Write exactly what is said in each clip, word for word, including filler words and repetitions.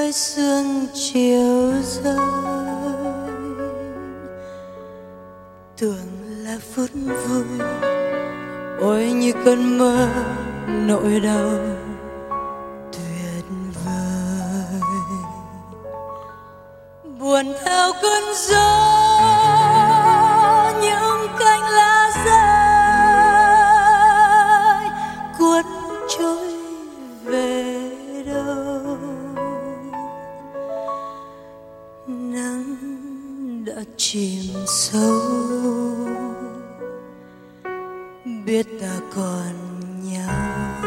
nơi sương chiều rơi, tưởng là phút vui, ôi như cơn mơ nỗi đau tuyệt vời. Buồn theo cơn gió, những cánh lá rơi cuốn trôi về đâu. Nắng đã chìm sâu, biết ta còn nhau.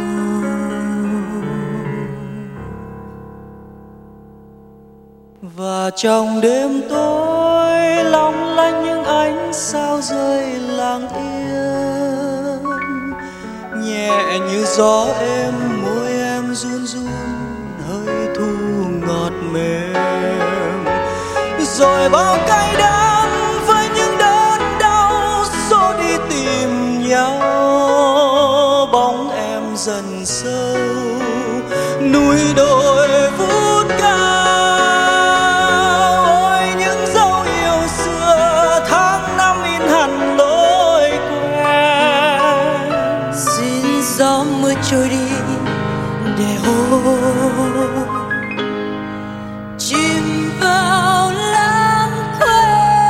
Và trong đêm tối long lanh những ánh sao rơi lặng yên, nhẹ như gió êm môi em run run hơi thu ngọt mềm. Rồi bao cay đắng với những đớn đau xô đi tìm nhau, bóng em dần sâu núi đồi vút cao. Ôi những dấu yêu xưa tháng năm in hằn lối quen. Xin gió mưa trôi đi để hôn chìm vào lãng quên.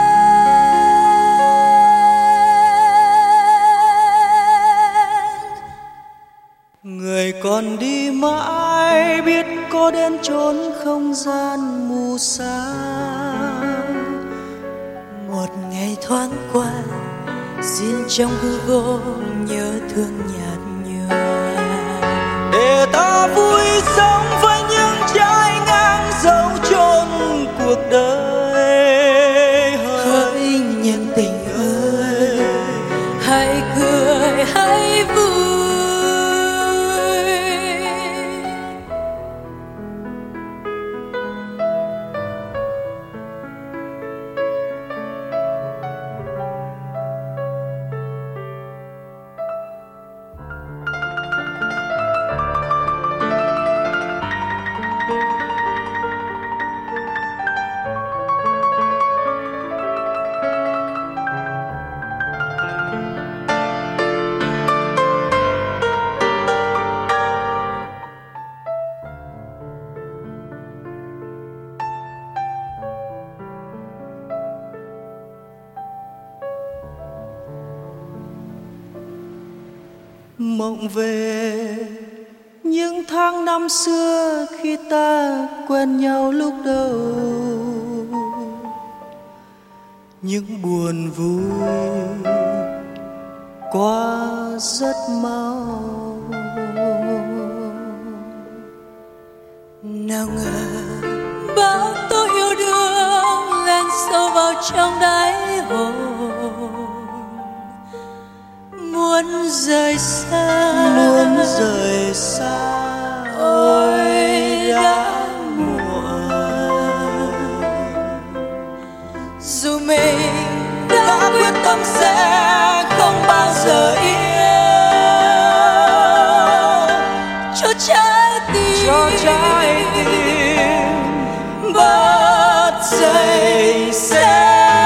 Người còn đi mãi biết có đến chốn không gian mù sa. Một ngày thoáng qua xin trong hư vô nhớ thương nhạt nhòa, để ta vui sống với những trái ngang dấu chôn cuộc đời. hỡi nhân tình ơi, hãy cười hãy vui. Mộng về những tháng năm xưa khi ta quen nhau lúc đầu, những buồn vui qua rất mau. Nào ngờ bao tố yêu đương len sâu vào trong đáy hồn, muốn rời xa muốn rời xa. ôi đã muộn. Dù mình đã quyết tâm sẽ không bao giờ yêu, cho trái tim cho trái tim bật dậy sẽ.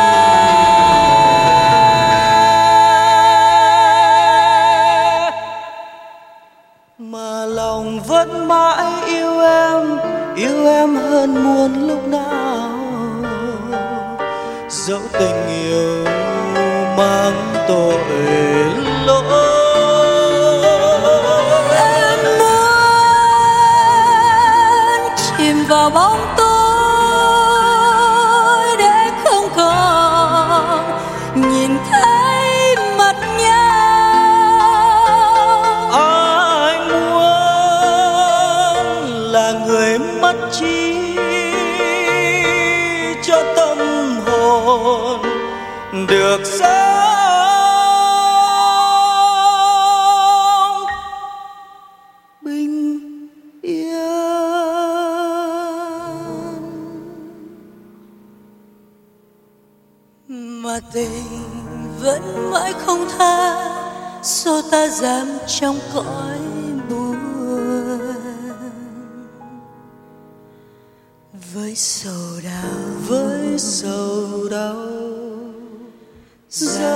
Mà lòng vẫn mãi yêu em, yêu em hơn muôn lúc nào. Dẫu tình yêu mang tội lỗi. Em muốn chìm vào bóng tối để không còn nhìn thấy mặt nhau. Anh muốn là người mất trí cho tâm hồn được sống bình yên. Mà tình vẫn mãi không tha, số ta dám trong cõi buồn. với sầu đau với sầu đau. Ra